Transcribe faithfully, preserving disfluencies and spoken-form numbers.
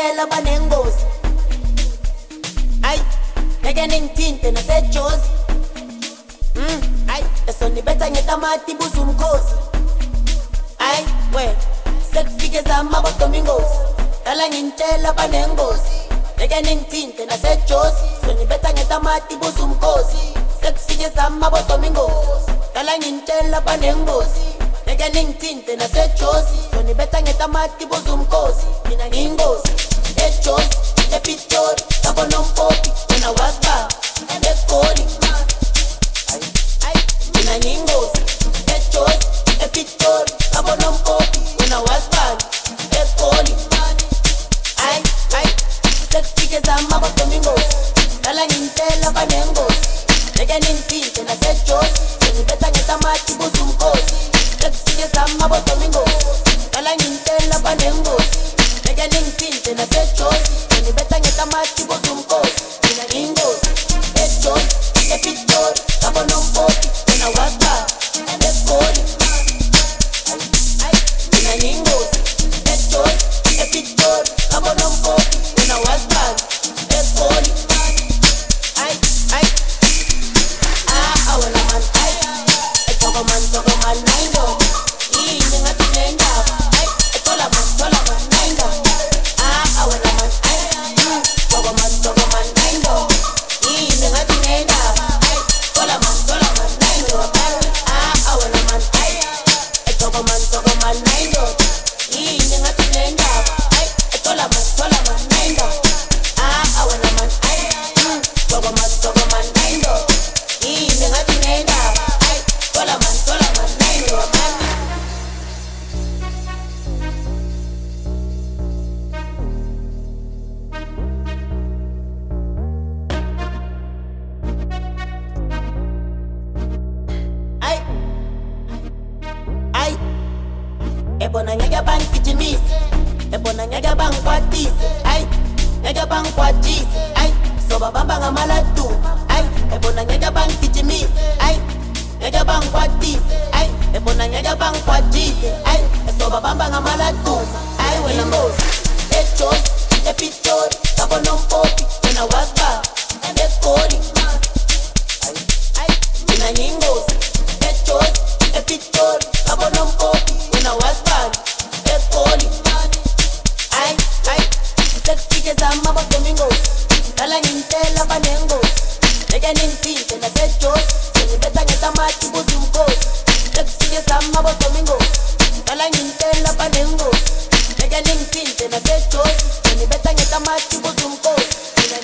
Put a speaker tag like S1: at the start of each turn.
S1: ngintela banengozi. Ay, ngeke ningithinte nasejozi. Mm, ay, esonibetha ngetamati buza umkhosi. Ay, we, sekufike zamabodomi ingozi. Dala ngintela banengozi. Ngeke ningithinte nasejozi. Sonibetha ngetamati buza umkhosi. Sekufike zamabodomi ingozi. Dala ngintela banengozi. Ngeke ningithinte nasejozi. Sonibetha ngetamati buza umkhosi. Mina ngiyingozi ejozi, epitori, kabonompopi, wena wasba, egoli. Mina ngiyingozi ejozi, epitori, kabonompopi, wena wasba, egoli. Ay, ay, sekufike zamabodomi ingozi. Dala ngintela banengozi. Ngeke ningithinte nasejozi. Sonibetha ngetamati buza umkhosi. Sekufike zamabodomi ingozi. Dala ngintela banengozi. Ngeke ningithinte nasejozi. Sonibetha ngetamati buza umkhosi. Mina ngiyingozi ejozi, epitori, kabonompopi, wena wasba, egoli. Mina ngiyingozi ejozi, epitori, kabonompopi, wena wasba, egoli. Ay, ay, ah, awela man, ay, etoko man, toko man, naino. Yini ngathi nendaba, ay, etola man, tola man, naino. Ah, awela man, ay, toko man, toko man, naino. Yini ngathi nendaba, ay, tola man, tola man, naino. Ah, awela man, ay, etoko man, toko man, naino. Yini ngathi nendaba, ay, etola man, tola man, naino. Ah, awela man, ay, toko man, toko man, naino. Yini ngathi nendaba, ay, tola man, tola man, naino. Ay, ay, ebona ngeke bangigijimisa, ebona ngeke bangikwatisa, ay, ngeke bangikwatisa, ay, sobabamba ngamaladuma, ay, ebona ngeke bangigijimisa, ay, ngeke bangikwatisa, ay, ebona ngeke bangikwatisa, ay, sobabamba ngamaladuma, ay, wena ngozi ejozi, epitori, kabonompopi, wena wasba, egoli. Mina ngiyingozi ejozi, epitori, kabonompopi, wena wasba, egoli. Ay, ay, sekufike zamabodomi ingozi. Dala ngintela banengozi. Ngeke ningithinte nasejozi. Sonibetha ngetamati buza umkhosi. Sekufike zamabodomi ingozi. Dala ngintela banengozi. Ngeke ningithinte nasejozi. Sonibetha ngetamati buza umkhosi. Mina